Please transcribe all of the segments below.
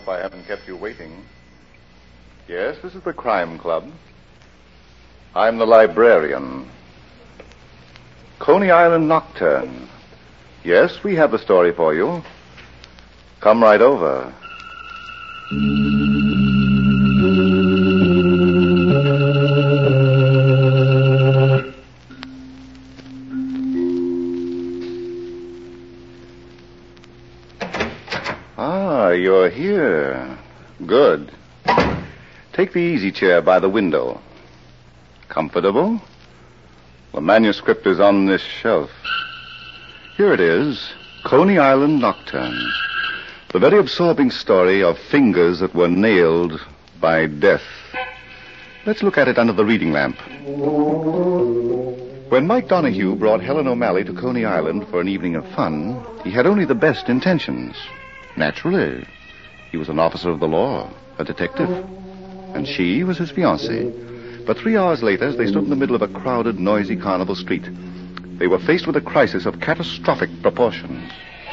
hope I haven't kept you waiting. Yes, this is the Crime Club. I'm the librarian. Coney Island Nocturne. Yes, we have a story for you. Come right over. You're here. Good. Take the easy chair by the window. Comfortable? The manuscript is on this shelf. Here it is, Coney Island Nocturne. The very absorbing story of fingers that were nailed by death. Let's look at it under the reading lamp. When Mike Donahue brought Helen O'Malley to Coney Island for an evening of fun, he had only the best intentions. Naturally. He was an officer of the law, a detective. And she was his fiancée. But 3 hours later, as they stood in the middle of a crowded, noisy carnival street, they were faced with a crisis of catastrophic proportions.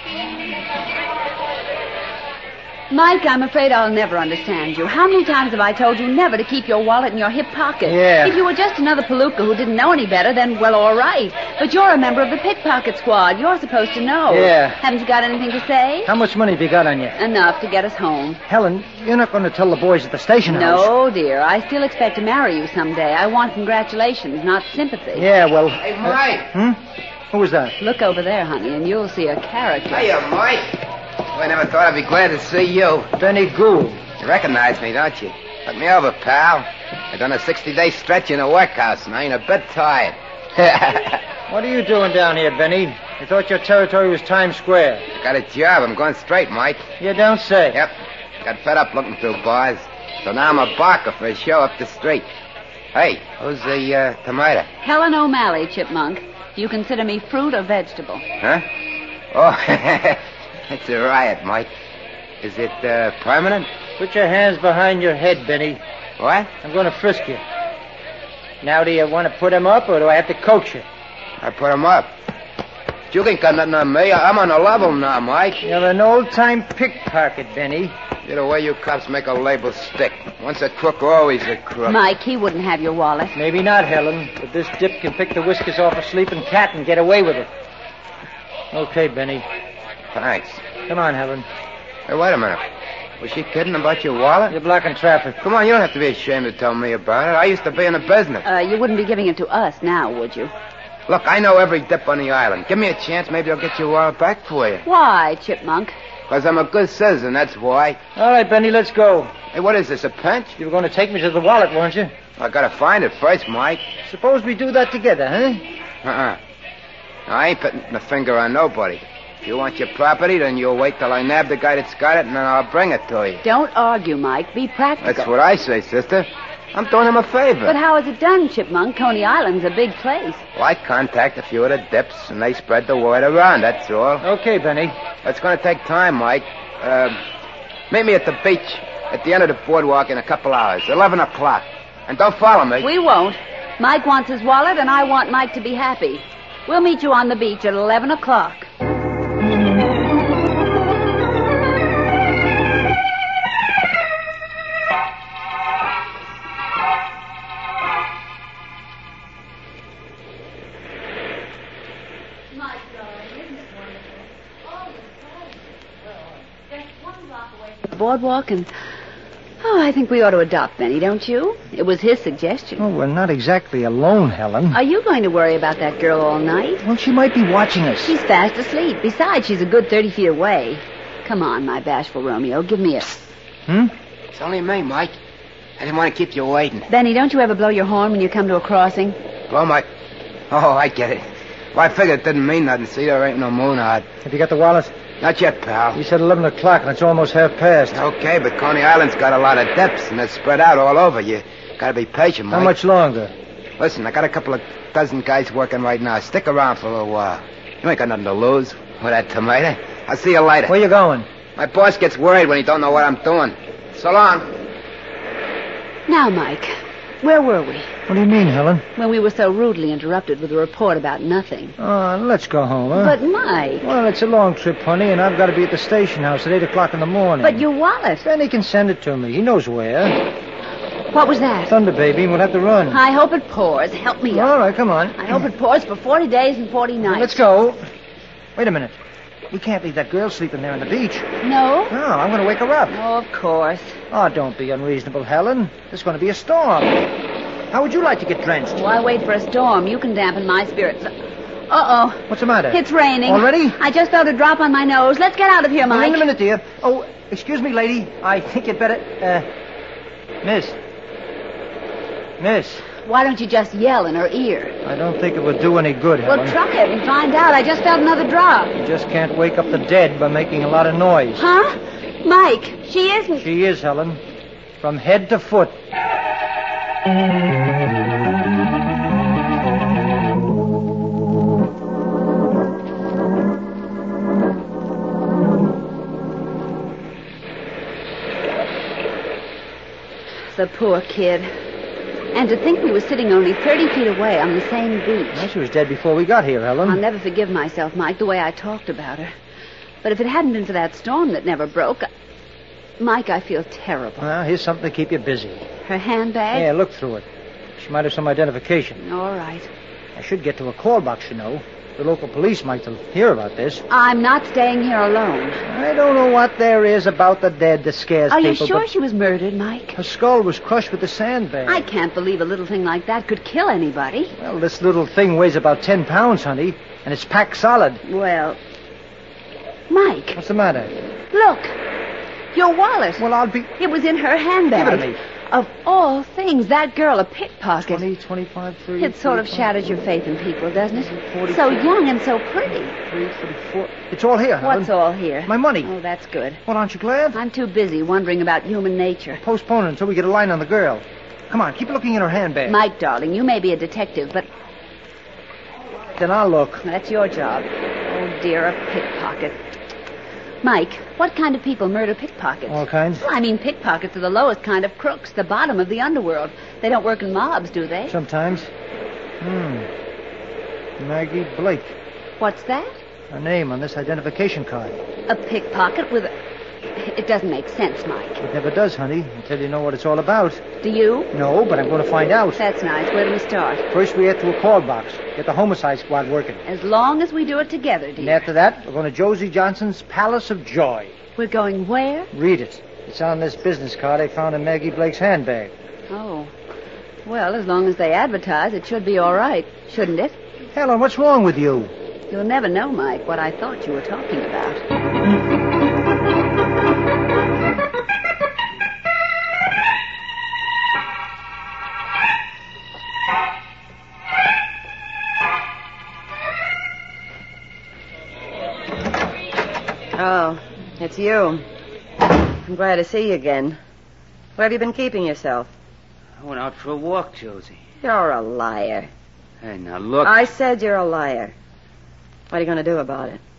Mike, I'm afraid I'll never understand you. How many times have I told you never to keep your wallet in your hip pocket? Yeah. If you were just another palooka who didn't know any better, then, well, all right. But you're a member of the pickpocket squad. You're supposed to know. Yeah. Haven't you got anything to say? How much money have you got on you? Enough to get us home. Helen, you're not going to tell the boys at the station house. No, dear. I still expect to marry you someday. I want congratulations, not sympathy. Yeah, well... Hey, Mike. Who was that? Look over there, honey, and you'll see a character. Hiya, Mike. I never thought I'd be glad to see you. Benny Gould. You recognize me, don't you? Look me over, pal. I've done a 60-day stretch in a workhouse, and I ain't a bit tired. What are you doing down here, Benny? I thought your territory was Times Square. Got a job. I'm going straight, Mike. You don't say. Yep. Got fed up looking through bars. So now I'm a barker for a show up the street. Hey, who's the tomato? Helen O'Malley, Chipmunk. Do you consider me fruit or vegetable? Huh? Oh, it's a riot, Mike. Is it permanent? Put your hands behind your head, Benny. What? I'm going to frisk you. Now, do you want to put him up, or do I have to coach you? I put him up. You ain't got nothing on me. I'm on a level now, Mike. You're an old-time pickpocket, Benny. You're the way you cops make a label stick. Once a crook, always a crook. Mike, he wouldn't have your wallet. Maybe not, Helen, but this dip can pick the whiskers off a sleeping cat and get away with it. Okay, Benny. Thanks. Come on, Helen. Hey, wait a minute. Was she kidding about your wallet? You're blocking traffic. Come on, you don't have to be ashamed to tell me about it. I used to be in the business. You wouldn't be giving it to us now, would you? Look, I know every dip on the island. Give me a chance, maybe I'll get your wallet back for you. Why, Chipmunk? Because I'm a good citizen, that's why. All right, Benny, let's go. Hey, what is this, a pinch? You were going to take me to the wallet, weren't you? I gotta find it first, Mike. Suppose we do that together, huh? I ain't putting the finger on nobody. If you want your property, then you'll wait till I nab the guy that's got it, and then I'll bring it to you. Don't argue, Mike. Be practical. That's what I say, sister. I'm doing him a favor. But how is it done, Chipmunk? Coney Island's a big place. Well, I contact a few of the dips, and they spread the word around, that's all. Okay, Benny. It's going to take time, Mike. Meet me at the beach at the end of the boardwalk in a couple hours, 11 o'clock. And don't follow me. We won't. Mike wants his wallet, and I want Mike to be happy. We'll meet you on the beach at 11 o'clock. Boardwalk, and I think we ought to adopt Benny, don't you? It was his suggestion. Oh, we're not exactly alone, Helen. Are you going to worry about that girl all night? Well, she might be watching us. She's fast asleep. Besides, she's a good 30 feet away. Come on, my bashful Romeo, give me a... It's only me, Mike. I didn't want to keep you waiting. Benny, don't you ever blow your horn when you come to a crossing? Blow my... Oh, I get it. Well, I figured it didn't mean nothing. See, there ain't no moon out. Have you got the wallet? Not yet, pal. You said 11 o'clock, and it's almost half past. Okay, but Coney Island's got a lot of depths, and they're spread out all over. You gotta be patient, Mike. How much longer? Listen, I got a couple of dozen guys working right now. Stick around for a little while. You ain't got nothing to lose with that tomato. I'll see you later. Where you going? My boss gets worried when he don't know what I'm doing. So long. Now, Mike, Where were we? What do you mean, Helen? When we were so rudely interrupted with a report about nothing. Let's go home, huh? But, Mike... Well, it's a long trip, honey, and I've got to be at the station house at 8 o'clock in the morning. But your wallet... Then he can send it to me. He knows where. What was that? Thunder, baby. We'll have to run. I hope it pours. Help me up. All right, come on. I hope it pours for 40 days and 40 nights. Let's go. Wait a minute. We can't leave that girl sleeping there on the beach. No? No, I'm going to wake her up. Oh, of course. Oh, don't be unreasonable, Helen. There's going to be a storm. How would you like to get drenched? Why wait for a storm? You can dampen my spirits. Uh-oh. What's the matter? It's raining. Already? I just felt a drop on my nose. Let's get out of here, Mike. Wait a minute, dear. Oh, excuse me, lady. I think you'd better... Miss. Why don't you just yell in her ear? I don't think it would do any good, Helen. Well, try it and find out. I just felt another drop. You just can't wake up the dead by making a lot of noise. Huh? Mike, she isn't... She is, Helen. From head to foot. The poor kid. And to think we were sitting only 30 feet away on the same beach. Well, she was dead before we got here, Helen. I'll never forgive myself, Mike, the way I talked about her. But if it hadn't been for that storm that never broke... Mike, I feel terrible. Well, here's something to keep you busy. Her handbag? Yeah, look through it. She might have some identification. All right. I should get to a call box, you know. The local police might hear about this. I'm not staying here alone. I don't know what there is about the dead that scares Are people. you sure but she was murdered, Mike? her skull was crushed with the sandbag. I can't believe a little thing like that could kill anybody. Well, this little thing weighs about 10 pounds, honey, and it's packed solid. Well, Mike, What's the matter? look. Your wallet. Well, I'll be... It was in her handbag. Give it to me. Of all things, that girl a pickpocket. 20, 25, 30... It sort of 35, shatters your faith in people, doesn't it? 40, So young and so pretty. 44... It's all here, Helen. What's all here? My money. Oh, that's good. Well, aren't you glad? I'm too busy wondering about human nature. Postpone it until we get a line on the girl. Come on, keep looking in her handbag. Mike, darling, you may be a detective, but Then I'll look. that's your job. Oh, dear, a pickpocket. Mike, what kind of people murder pickpockets? All kinds. Well, I mean, pickpockets are the lowest kind of crooks, the bottom of the underworld. They don't work in mobs, do they? Sometimes. Maggie Blake. What's that? Her name on this identification card. A pickpocket with a... It doesn't make sense, Mike. It never does, honey, until you know what it's all about. Do you? No, but I'm going to find out. That's nice. Where do we start? First, we head to a call box. Get the homicide squad working. As long as we do it together, And dear. after that, we're going to Josie Johnson's Palace of Joy. We're going where? Read it. It's on this business card I found in Maggie Blake's handbag. Oh. Well, as long as they advertise, it should be all right, shouldn't it? Helen, what's wrong with you? You'll never know, Mike, what I thought you were talking about. Oh, it's you. I'm glad to see you again. Where have you been keeping yourself? I went out for a walk, Josie. You're a liar. Hey, now look. I said you're a liar. What are you going to do about it?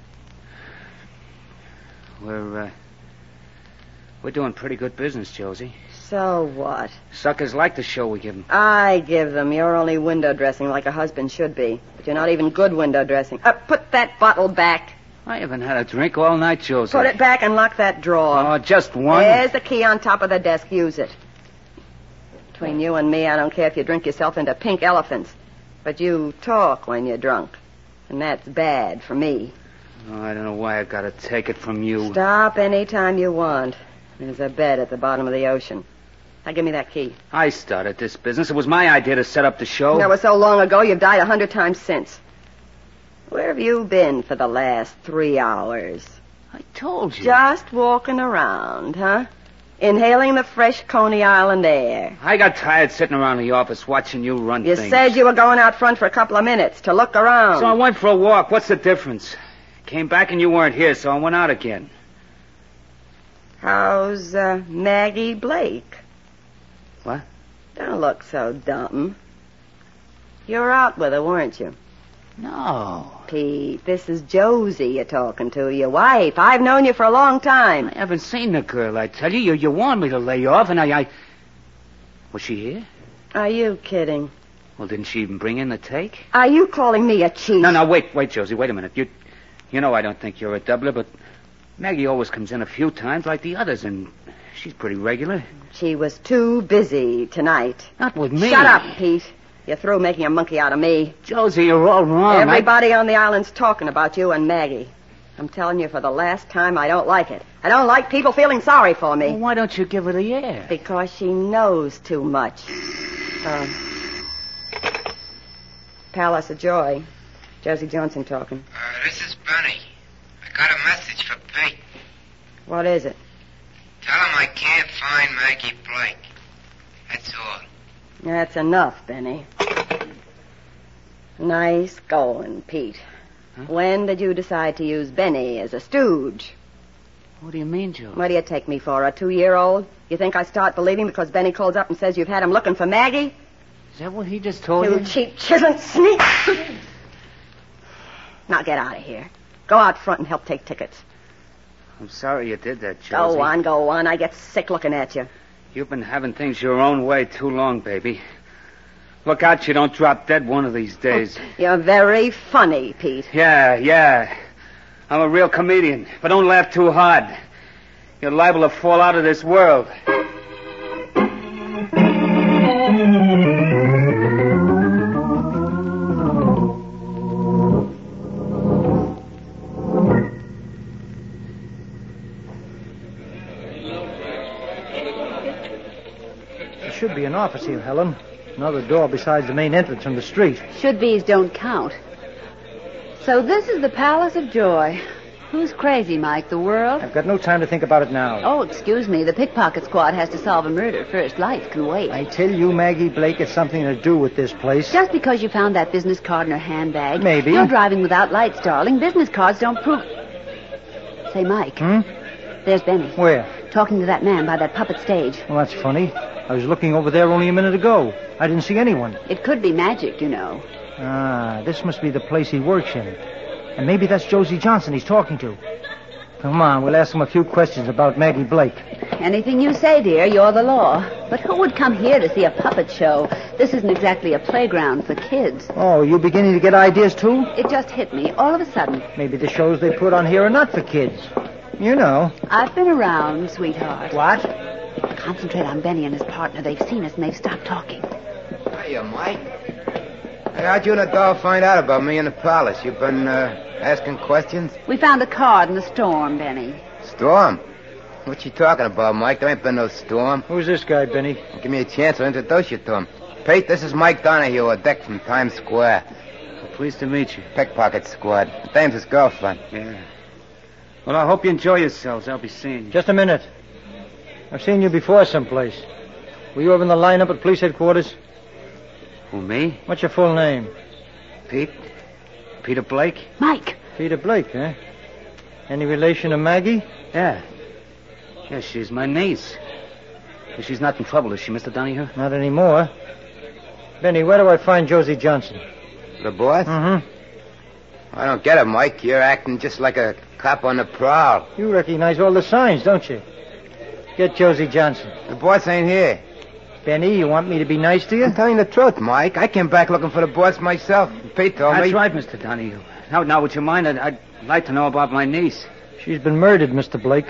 We're doing pretty good business, Josie. So what? Suckers like the show we give them. I give them. You're only window dressing like a husband should be. But you're not even good window dressing. Put that bottle back. I haven't had a drink all night, Josie. Put it back and lock that drawer. Oh, just one. There's the key on top of the desk. Use it. Between you and me, I don't care if you drink yourself into pink elephants. But you talk when you're drunk. And that's bad for me. Oh, I don't know why I gotta take it from you. Stop any time you want. There's a bed at the bottom of the ocean. Now give me that key. I started this business. It was my idea to set up the show. That was so long ago, you've died 100 times since. Where have you been for the last 3 hours? I told you. Just walking around, huh? Inhaling the fresh Coney Island air. I got tired sitting around the office watching you run You things. said you were going out front for a couple of minutes to look around. So I went for a walk. What's the difference? Came back and you weren't here, so I went out again. How's Maggie Blake? What? Don't look so dumb. You were out with her, weren't you? No. Pete, this is Josie you're talking to, your wife. I've known you for a long time. I haven't seen the girl, I tell you. You warned me to lay off, and I... Was she here? Are you kidding? Well, didn't she even bring in the take? Are you calling me a cheat? No, wait, Josie, wait a minute. You know I don't think you're a doubler, but Maggie always comes in a few times like the others, and she's pretty regular. She was too busy tonight. Not with me. Shut up, Pete. You're through making a monkey out of me. Josie, you're all wrong. Everybody on the island's talking about you and Maggie. I'm telling you for the last time, I don't like it. I don't like people feeling sorry for me. Well, why don't you give her the air? Because she knows too much. Palace of Joy. Josie Johnson talking. This is Benny. I got a message for Pete. What is it? Tell him I can't find Maggie Blake. That's all. That's enough, Benny. Nice going, Pete. Huh? When did you decide to use Benny as a stooge? What do you mean, Joe? What do you take me for, a 2-year-old? You think I start believing because Benny calls up and says you've had him looking for Maggie? Is that what he just told you? You cheap, chiseled sneak. Now get out of here. Go out front and help take tickets. I'm sorry you did that, Josie. Go on. I get sick looking at you. You've been having things your own way too long, baby. Look out you don't drop dead one of these days. You're very funny, Pete. Yeah. I'm a real comedian, but don't laugh too hard. You're liable to fall out of this world. There should be an office here, Helen. Another door besides the main entrance from the street. Should-be's don't count. So this is the Palace of Joy. Who's crazy, Mike? The world? I've got no time to think about it now. Oh, excuse me. The pickpocket squad has to solve a murder first. Life can wait. I tell you, Maggie Blake has something to do with this place. Just because you found that business card in her handbag. Maybe. You're driving without lights, darling. Business cards don't prove... Say, Mike. There's Benny. Where? Talking to that man by that puppet stage. Well, that's funny. I was looking over there only a minute ago. I didn't see anyone. It could be magic, you know. This must be the place he works in. And maybe that's Josie Johnson he's talking to. Come on, we'll ask him a few questions about Maggie Blake. Anything you say, dear, you're the law. But who would come here to see a puppet show? This isn't exactly a playground for kids. Oh, you beginning to get ideas, too? It just hit me all of a sudden. Maybe the shows they put on here are not for kids. You know. I've been around, sweetheart. What? Concentrate on Benny and his partner. They've seen us and they've stopped talking. Hiya, Mike. Hey, how'd you and the doll find out about me in the palace? You've been, asking questions? We found a card in the storm, Benny. Storm? What you talking about, Mike? There ain't been no storm. Who's this guy, Benny? Give me a chance, I'll introduce you to him. Pete, this is Mike Donahue, a deck from Times Square. Well, pleased to meet you. Pickpocket squad. Dame's his girlfriend. Yeah. Well, I hope you enjoy yourselves. I'll be seeing you. Just a minute. I've seen you before someplace. Were you over in the lineup at police headquarters? Who, me? What's your full name? Pete? Peter Blake? Mike. Peter Blake, huh? Any relation to Maggie? Yeah. Yeah, she's my niece. But she's not in trouble, is she, Mr. Donahue? Not anymore. Benny, where do I find Josie Johnson? The boss? Mm-hmm. I don't get it, Mike. You're acting just like a cop on the prowl. You recognize all the signs, don't you? Get Josie Johnson. The boss ain't here. Benny, you want me to be nice to you? I'm telling the truth, Mike. I came back looking for the boss myself. Pete told me. That's right, Mr. Donahue. Now, would you mind? I'd like to know about my niece. She's been murdered, Mr. Blake.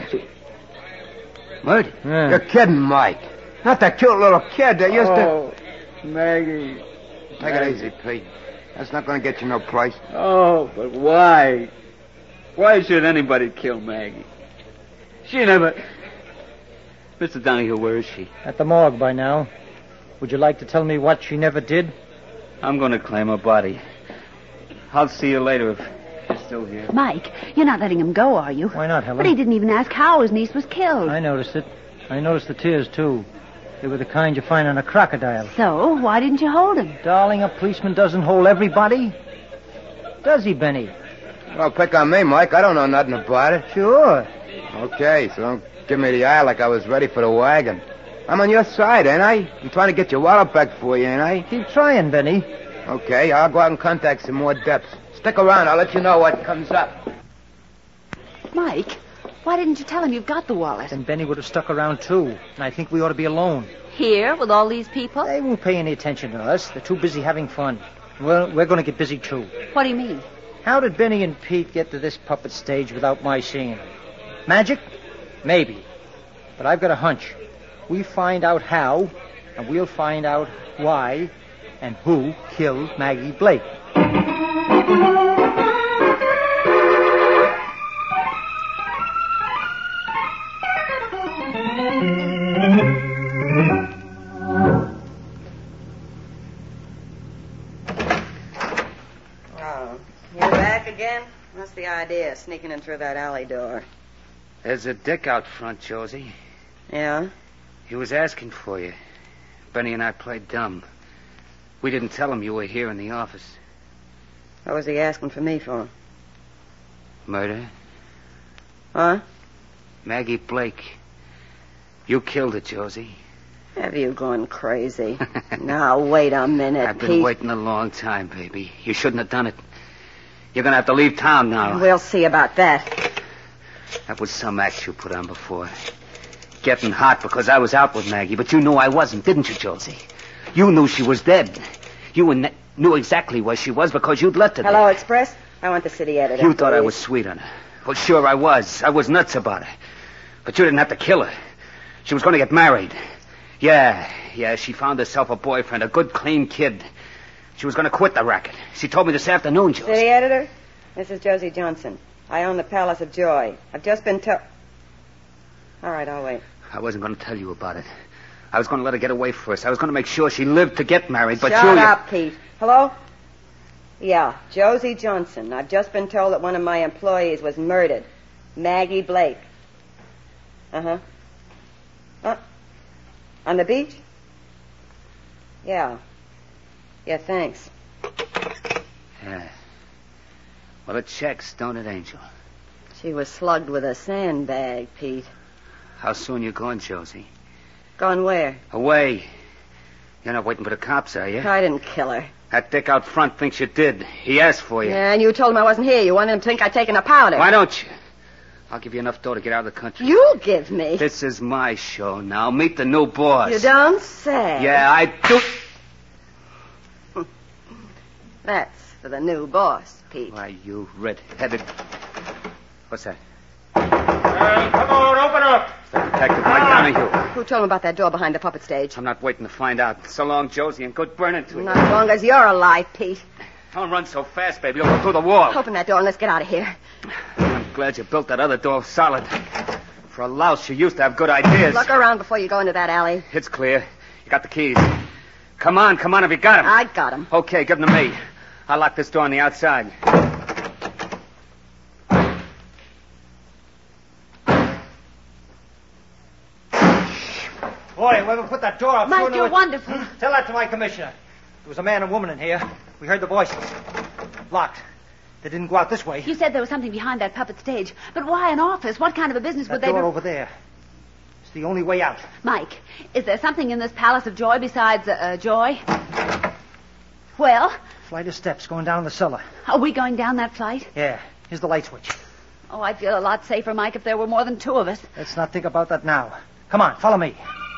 Murdered? Yeah. You're kidding, Mike. Not that cute little kid that used Oh, Maggie. Take it easy, Pete. That's not going to get you no price. Oh, but why? Why should anybody kill Maggie? She never... Mr. Donahue, where is she? At the morgue by now. Would you like to tell me what she never did? I'm going to claim her body. I'll see you later if she's still here. Mike, you're not letting him go, are you? Why not, Helen? But he didn't even ask how his niece was killed. I noticed it. I noticed the tears, too. They were the kind you find on a crocodile. So, why didn't you hold him? Darling, a policeman doesn't hold everybody. Does he, Benny? Well, pick on me, Mike. I don't know nothing about it. Sure. Okay, so don't give me the eye like I was ready for the wagon. I'm on your side, ain't I? I'm trying to get your wallet back for you, ain't I? Keep trying, Benny. Okay, I'll go out and contact some more depths. Stick around. I'll let you know what comes up. Mike, why didn't you tell him you've got the wallet? Then Benny would have stuck around, too. And I think we ought to be alone. Here, with all these people? They won't pay any attention to us. They're too busy having fun. Well, we're going to get busy, too. What do you mean? How did Benny and Pete get to this puppet stage without my seeing it? Magic? Maybe. But I've got a hunch. We find out how, and we'll find out why and who killed Maggie Blake. Oh, you're back again? What's the idea, sneaking in through that alley door? There's a dick out front, Josie. Yeah? He was asking for you. Benny and I played dumb. We didn't tell him you were here in the office. What was he asking for me for? Murder? Huh? Maggie Blake. You killed her, Josie. Have you gone crazy? Now, wait a minute, I've been Pete. waiting a long time, baby. You shouldn't have done it. You're going to have to leave town now. We'll see about that. That was some act you put on before. Getting hot because I was out with Maggie, but you knew I wasn't, didn't you, Josie? You knew she was dead. You knew exactly where she was because you'd left her there. Hello, Express? I want the city editor. You thought I please. was sweet on her. Well, sure I was. I was nuts about her. But you didn't have to kill her. She was going to get married. Yeah, she found herself a boyfriend, a good, clean kid. She was going to quit the racket. She told me this afternoon, Josie. City editor? This is Josie Johnson. I own the Palace of Joy. I've just been told... All right, I'll wait. I wasn't going to tell you about it. I was going to let her get away first. I was going to make sure she lived to get married, but Shut up, Pete. Hello? Yeah, Josie Johnson. I've just been told that one of my employees was murdered. Maggie Blake. Uh-huh. On the beach? Yeah. Yeah, thanks. Yeah. Well, it checks, don't it, Angel? She was slugged with a sandbag, Pete. How soon you going, Josie? Gone where? Away. You're not waiting for the cops, are you? I didn't kill her. That dick out front thinks you did. He asked for you. Yeah, and you told him I wasn't here. You wanted him to think I'd taken a powder. Why don't you? I'll give you enough dough to get out of the country. You give me? This is my show now. Meet the new boss. You don't say. Yeah, I do. That's for the new boss, Pete. Why, you red-headed... What's that? Come on, open up. It's the detective, Mike Donahue. Who told him about that door behind the puppet stage? I'm not waiting to find out. So long, Josie, and good burning to you. Not as long as you're alive, Pete. Don't run so fast, baby. You'll go through the wall. Open that door and let's get out of here. I'm glad you built that other door solid. For a louse, you used to have good ideas. Look around before you go into that alley. It's clear. You got the keys. Come on, have you got them? I got them. Okay, give them to me. I'll lock this door on the outside. Boy, whoever put that door up... Mike, you're wonderful. Tell that to my commissioner. There was a man and woman in here. We heard the voices. Locked. They didn't go out this way. You said there was something behind that puppet stage. But why an office? What kind of a business would That they door be... over there. It's the only way out. Mike, is there something in this Palace of Joy besides joy? Well? Flight of steps going down the cellar. Are we going down that flight? Yeah. Here's the light switch. Oh, I'd feel a lot safer, Mike, if there were more than two of us. Let's not think about that now. Come on, follow me.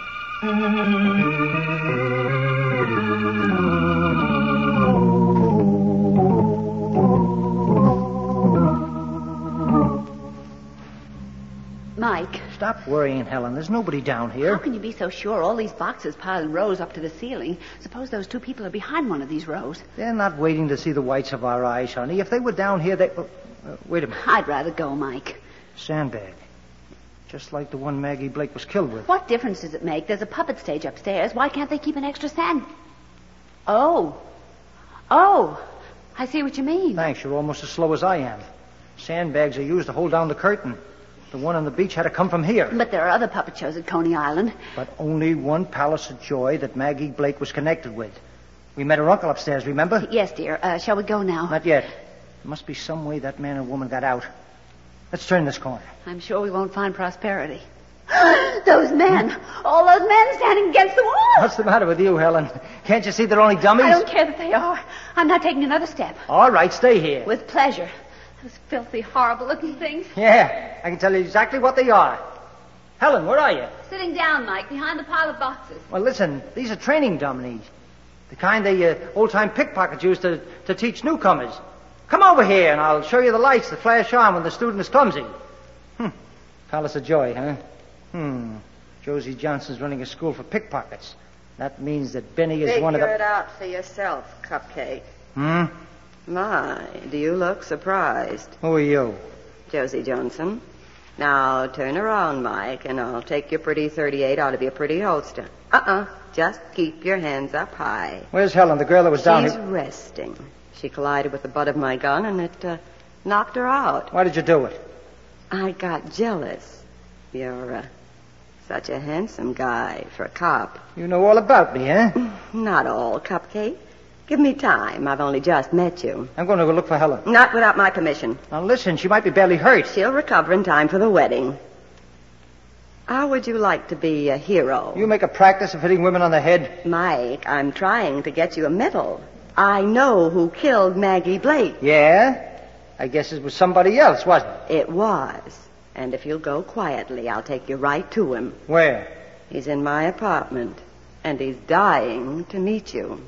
Mike. Stop worrying, Helen. There's nobody down here. How can you be so sure? All these boxes piled in rows up to the ceiling. Suppose those two people are behind one of these rows. They're not waiting to see the whites of our eyes, honey. If they were down here, they... wait a minute. I'd rather go, Mike. Sandbag. Just like the one Maggie Blake was killed with. What difference does it make? There's a puppet stage upstairs. Why can't they keep an extra sand? Oh, I see what you mean. Thanks. You're almost as slow as I am. Sandbags are used to hold down the curtain. The one on the beach had to come from here. But there are other puppet shows at Coney Island. But only one Palace of Joy that Maggie Blake was connected with. We met her uncle upstairs, remember? Yes, dear. Shall we go now? Not yet. There must be some way that man and woman got out. Let's turn this corner. I'm sure we won't find prosperity. Those men! All those men standing against the wall! What's the matter with you, Helen? Can't you see they're only dummies? I don't care that they are. I'm not taking another step. All right, stay here. With pleasure. Those filthy, horrible-looking things. Yeah, I can tell you exactly what they are. Helen, where are you? Sitting down, Mike, behind the pile of boxes. Well, listen, these are training dummies. The kind the old-time pickpockets used to teach newcomers. Come over here, and I'll show you the lights that flash on when the student is clumsy. Palace of Joy, huh? Josie Johnson's running a school for pickpockets. That means that Benny is one of the... Figure it out for yourself, Cupcake. Hmm? My, do you look surprised? Who are you? Josie Johnson. Now, turn around, Mike, and I'll take your pretty 38 out of your pretty holster. Just keep your hands up high. Where's Helen, the girl that was down She's here? resting. She collided with the butt of my gun, and it knocked her out. Why did you do it? I got jealous. You're such a handsome guy for a cop. You know all about me, huh? Not all, Cupcake. Give me time. I've only just met you. I'm going to go look for Helen. Not without my permission. Now, listen, she might be badly hurt. She'll recover in time for the wedding. How would you like to be a hero? You make a practice of hitting women on the head? Mike, I'm trying to get you a medal. I know who killed Maggie Blake. Yeah? I guess it was somebody else, wasn't it? It was. And if you'll go quietly, I'll take you right to him. Where? He's in my apartment, and he's dying to meet you.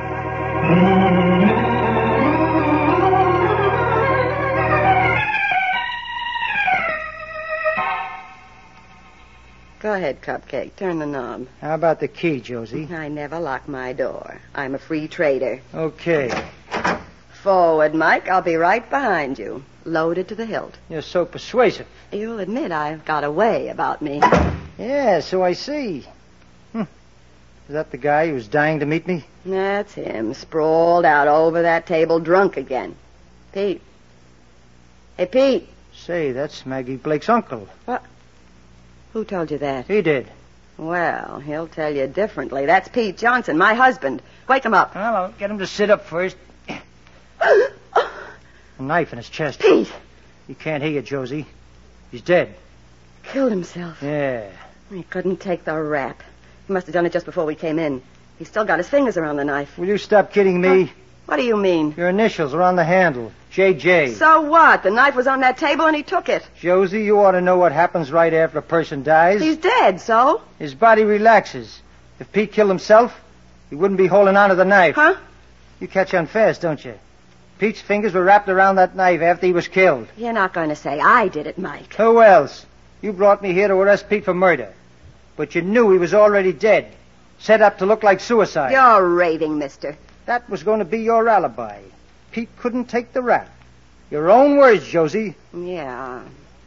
Go ahead, Cupcake. Turn the knob. How about the key, Josie? I never lock my door. I'm a free trader. Okay. Forward, Mike. I'll be right behind you. Loaded to the hilt. You're so persuasive. You'll admit I've got a way about me. Yeah, so I see. Is that the guy who's dying to meet me? That's him, sprawled out over that table, drunk again. Pete. Hey, Pete. Say, that's Maggie Blake's uncle. What? Who told you that? He did. Well, he'll tell you differently. That's Pete Johnson, my husband. Wake him up. Well, I'll get him to sit up first. A knife in his chest. Pete! He can't hear you, Josie. He's dead. Killed himself. Yeah. He couldn't take the rap. He must have done it just before we came in. He's still got his fingers around the knife. Will you stop kidding me? What do you mean? Your initials are on the handle. J.J. So what? The knife was on that table and he took it. Josie, you ought to know what happens right after a person dies. He's dead, so? His body relaxes. If Pete killed himself, he wouldn't be holding on to the knife. Huh? You catch on fast, don't you? Pete's fingers were wrapped around that knife after he was killed. You're not going to say I did it, Mike. Who else? You brought me here to arrest Pete for murder. But you knew he was already dead. Set up to look like suicide. You're raving, mister. That was going to be your alibi. Pete couldn't take the rap. Your own words, Josie. Yeah.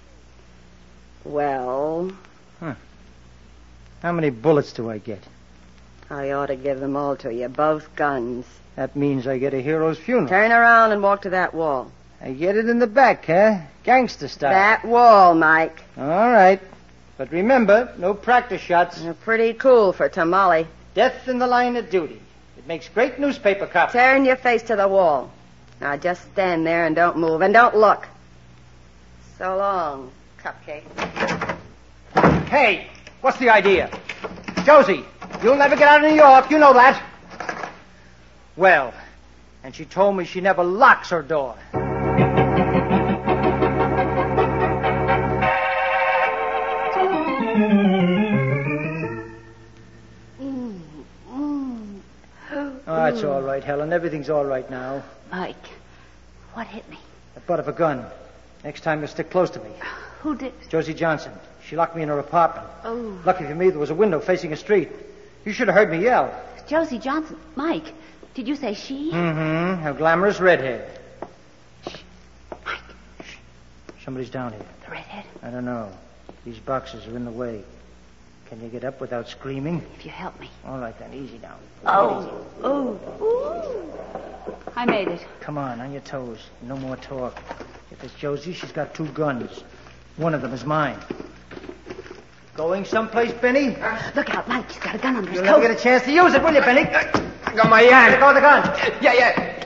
Well, How many bullets do I get? I ought to give them all to you, both guns. That means I get a hero's funeral. Turn around and walk to that wall. I get it in the back, huh? Gangster style. That wall, Mike. All right. But remember, no practice shots. You're pretty cool for Tamale. Death in the line of duty. It makes great newspaper copy. Turn your face to the wall. Now just stand there and don't move and don't look. So long, Cupcake. Hey, what's the idea? Josie, you'll never get out of New York. You know that. Well, and she told me she never locks her door. Oh, it's all right, Helen. Everything's all right now. Mike, what hit me? The butt of a gun. Next time you'll stick close to me. Who did? Josie Johnson. She locked me in her apartment. Oh. Lucky for me, there was a window facing a street. You should have heard me yell. Josie Johnson. Mike, did you say she? Mm-hmm. A glamorous redhead. Mike, Somebody's down here. the redhead. I don't know. These boxes are in the way. Can you get up without screaming? If you help me. All right, then. Easy now. Oh. Oh. Ooh. I made it. Come on your toes. No more talk. If it's Josie, she's got 2 guns. One of them is mine. Going someplace, Benny? Look out, Mike. He's got a gun under his You'll coat. never get a chance to use it, will you, Benny? I got my hand. Let go of the gun. Yeah.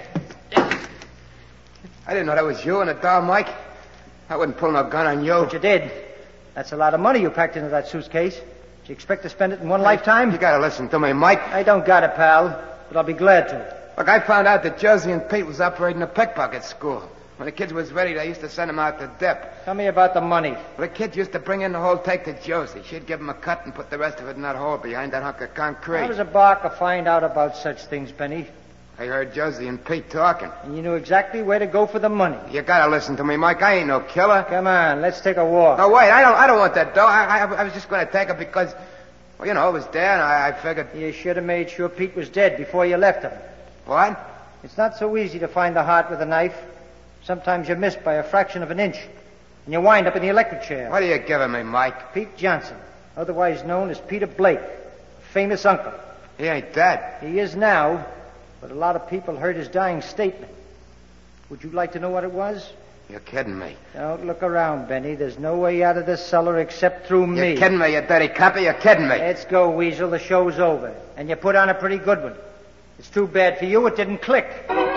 I didn't know that was you in the door, Mike. I wouldn't pull no gun on you. But you did. That's a lot of money you packed into that suitcase. Do you expect to spend it in one lifetime? You gotta listen to me, Mike. I don't got it, pal. But I'll be glad to. Look, I found out that Josie and Pete was operating a pickpocket school. When the kids was ready, they used to send them out to dip. Tell me about the money. Well, the kids used to bring in the whole take to Josie. She'd give them a cut and put the rest of it in that hole behind that hunk of concrete. How does a barker find out about such things, Benny? I heard Josie and Pete talking. And you knew exactly where to go for the money. You gotta listen to me, Mike. I ain't no killer. Come on, let's take a walk. No, wait. I don't want that dough. I was just going to take it because, well, it was there, and I figured... You should have made sure Pete was dead before you left him. What? It's not so easy to find the heart with a knife. Sometimes you miss by a fraction of an inch, and you wind up in the electric chair. What are you giving me, Mike? Pete Johnson, otherwise known as Peter Blake, famous uncle. He ain't dead. He is now, but a lot of people heard his dying statement. Would you like to know what it was? You're kidding me. Don't look around, Benny. There's no way out of this cellar except through me. You're kidding me, you dirty copper. You're kidding me. Let's go, Weasel. The show's over. And you put on a pretty good one. It's too bad for you it didn't click.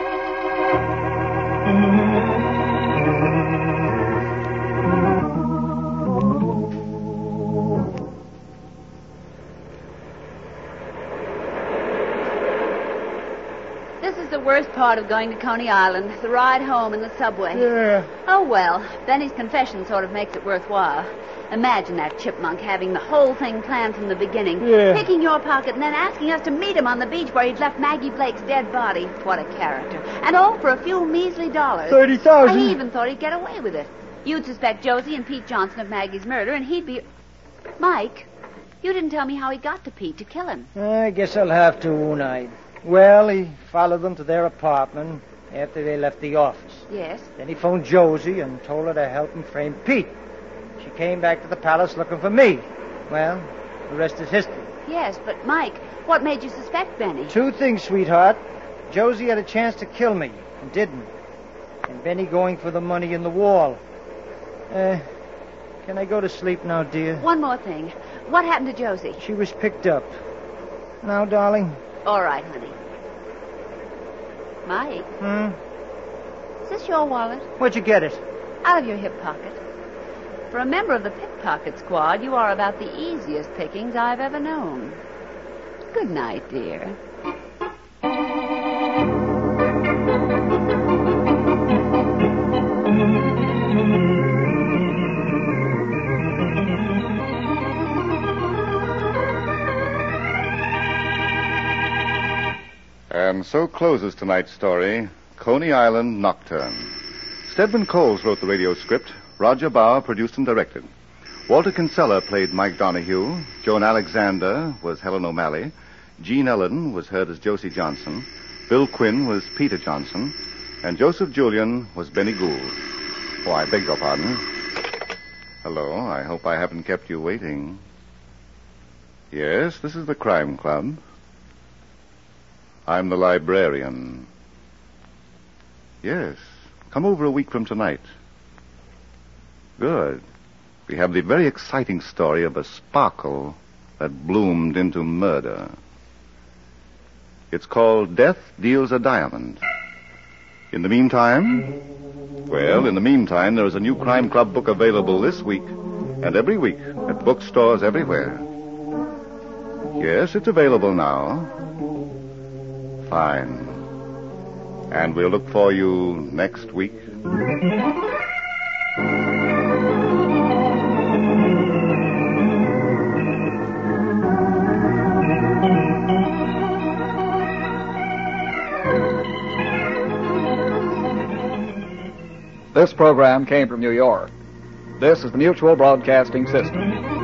The worst part of going to Coney Island, the ride home in the subway. Yeah. Oh, well, Benny's confession sort of makes it worthwhile. Imagine that chipmunk having the whole thing planned from the beginning. Yeah. Picking your pocket and then asking us to meet him on the beach where he'd left Maggie Blake's dead body. What a character. And all for a few measly dollars. $30,000. I even thought he'd get away with it. You'd suspect Josie and Pete Johnson of Maggie's murder, and he'd be... Mike, you didn't tell me how he got to Pete to kill him. I guess I'll have to, won't I? Well, he followed them to their apartment after they left the office. Yes? Then he phoned Josie and told her to help him frame Pete. She came back to the palace looking for me. Well, the rest is history. Yes, but Mike, what made you suspect Benny? Two things, sweetheart. Josie had a chance to kill me and didn't. And Benny going for the money in the wall. Can I go to sleep now, dear? One more thing. What happened to Josie? She was picked up. Now, darling? All right, honey. Mike? Is this your wallet? Where'd you get it? Out of your hip pocket. For a member of the pickpocket squad, you are about the easiest pickings I've ever known. Good night, dear. And so closes tonight's story, Coney Island Nocturne. Stedman Coles wrote the radio script. Roger Bauer produced and directed. Walter Kinsella played Mike Donahue. Joan Alexander was Helen O'Malley. Jean Ellen was heard as Josie Johnson. Bill Quinn was Peter Johnson. And Joseph Julian was Benny Gould. Oh, I beg your pardon. Hello, I hope I haven't kept you waiting. Yes, this is the Crime Club. I'm the librarian. Yes, come over a week from tonight. Good. We have the very exciting story of a sparkle that bloomed into murder. It's called Death Deals a Diamond. In the meantime? Well, in the meantime, there is a new Crime Club book available this week and every week at bookstores everywhere. Yes, it's available now. Fine. And we'll look for you next week. This program came from New York. This is the Mutual Broadcasting System.